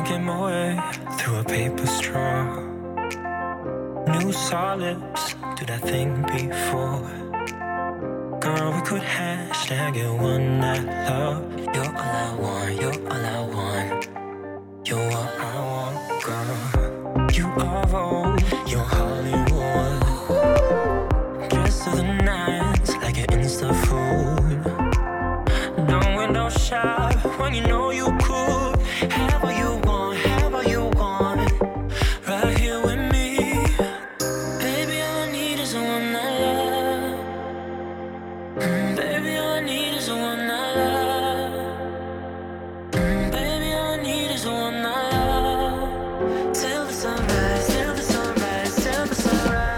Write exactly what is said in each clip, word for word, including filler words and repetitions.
drinking my way through a paper straw. New saw lips, do that thing before. Girl, we could hashtag it one night love. You're all I want, you're all I want. You're what I want, girl. You are Vogue, you're Hollywood. Dress to the nines like an Insta food. Don't window shop when you know you could. Have what you want, have what you want. Right here with me. Baby, all I need is a one night love. Mm, baby, all I need is a one night love. Mm, baby, all I need is a one night love. Till the sunrise, till the sunrise, till the sunrise.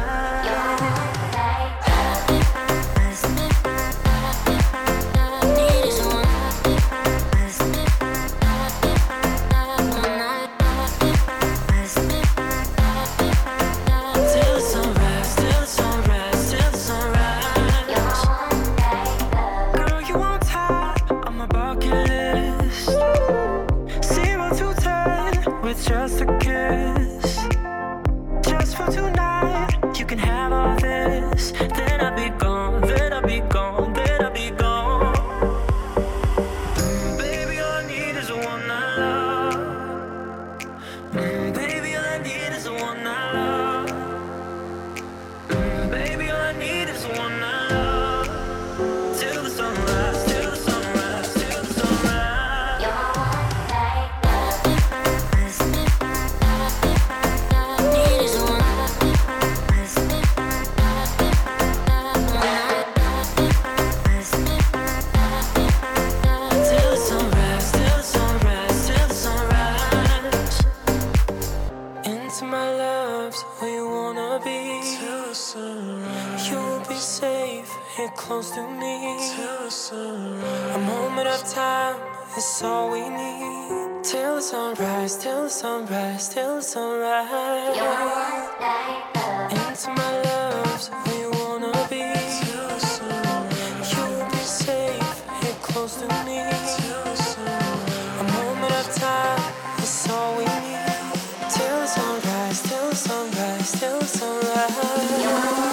Just a kiss, just for tonight. You can have all this, then I'll be gone, then I'll be gone, then I'll be gone. Mm, baby, all I need is a one night love. Mm, baby, all I need is a one night love. Mm, baby, all I need is a one night love. Till the sunrise, till the sunrise, till the sunrise. You're one night love. You'll be safe here close to me. A moment of time is all we need. Till the sunrise, till the sunrise, till the sunrise. Into my love's where you wanna be. You'll be safe here close to me. A moment of time is all we need. Till the sunrise, till the sunrise, till the sunrise.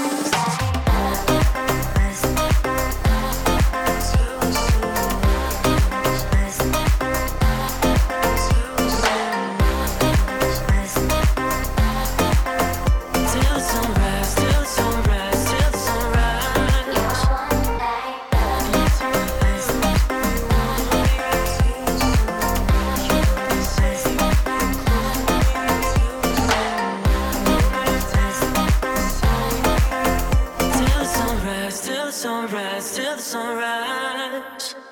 Till the sunrise, till the sunrise.